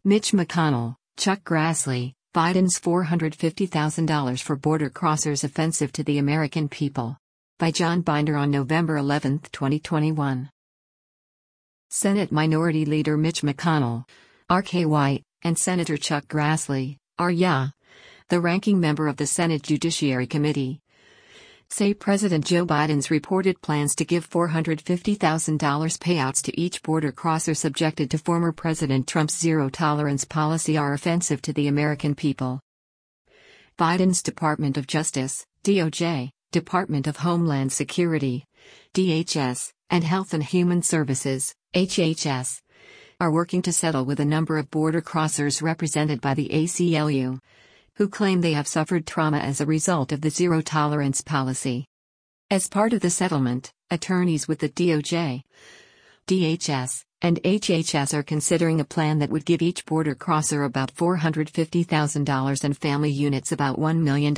Mitch McConnell, Chuck Grassley, Biden's $450,000 for border crossers offensive to the American people. By John Binder on November 11, 2021. Senate Minority Leader Mitch McConnell, R.K. White, and Senator Chuck Grassley, R.Y., the ranking member of the Senate Judiciary Committee, say President Joe Biden's reported plans to give $450,000 payouts to each border crosser subjected to former President Trump's zero-tolerance policy are offensive to the American people. Biden's Department of Justice, DOJ, Department of Homeland Security, DHS, and Health and Human Services, HHS, are working to settle with a number of border crossers represented by the ACLU, who claim they have suffered trauma as a result of the zero-tolerance policy. As part of the settlement, attorneys with the DOJ, DHS, and HHS are considering a plan that would give each border crosser about $450,000 and family units about $1 million.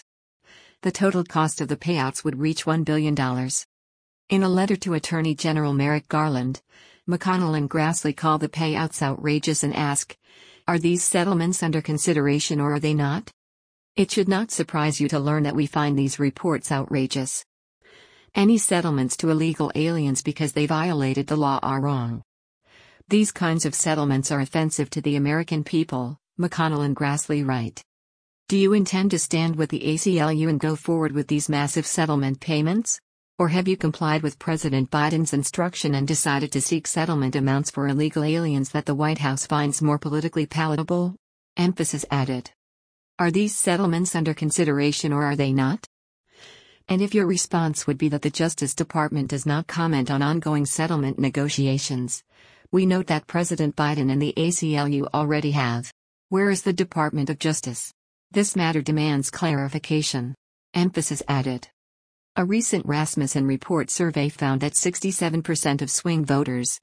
The total cost of the payouts would reach $1 billion. In a letter to Attorney General Merrick Garland, McConnell and Grassley call the payouts outrageous and ask, are these settlements under consideration or are they not? It should not surprise you to learn that we find these reports outrageous. Any settlements to illegal aliens because they violated the law are wrong. These kinds of settlements are offensive to the American people, McConnell and Grassley write. Do you intend to stand with the ACLU and go forward with these massive settlement payments? Or have you complied with President Biden's instruction and decided to seek settlement amounts for illegal aliens that the White House finds more politically palatable? Emphasis added. Are these settlements under consideration or are they not? And if your response would be that the Justice Department does not comment on ongoing settlement negotiations, we note that President Biden and the ACLU already have. Where is the Department of Justice? This matter demands clarification. Emphasis added. A recent Rasmussen report survey found that 67% of swing voters,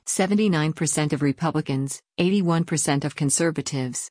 79% of Republicans, 81% of conservatives,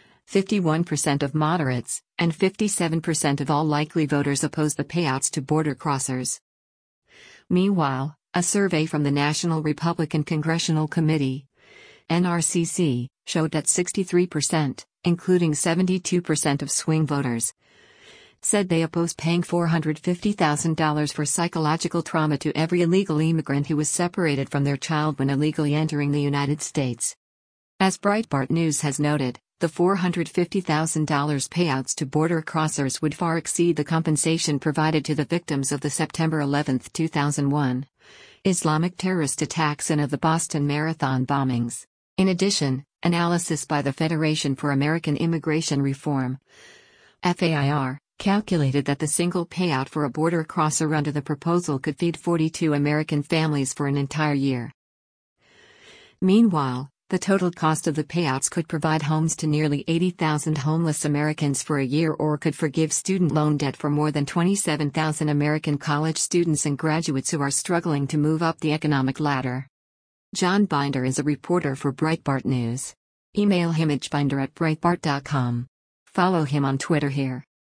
51% of moderates, and 57% of all likely voters oppose the payouts to border crossers. Meanwhile, a survey from the National Republican Congressional Committee, NRCC, showed that 63%, including 72% of swing voters, said they oppose paying $450,000 for psychological trauma to every illegal immigrant who was separated from their child when illegally entering the United States. As Breitbart News has noted, the $450,000 payouts to border crossers would far exceed the compensation provided to the victims of the September 11, 2001, Islamic terrorist attacks and of the Boston Marathon bombings. In addition, analysis by the Federation for American Immigration Reform, FAIR, calculated that the single payout for a border crosser under the proposal could feed 42 American families for an entire year. Meanwhile, the total cost of the payouts could provide homes to nearly 80,000 homeless Americans for a year or could forgive student loan debt for more than 27,000 American college students and graduates who are struggling to move up the economic ladder. John Binder is a reporter for Breitbart News. Email him at binder@breitbart.com. Follow him on Twitter here.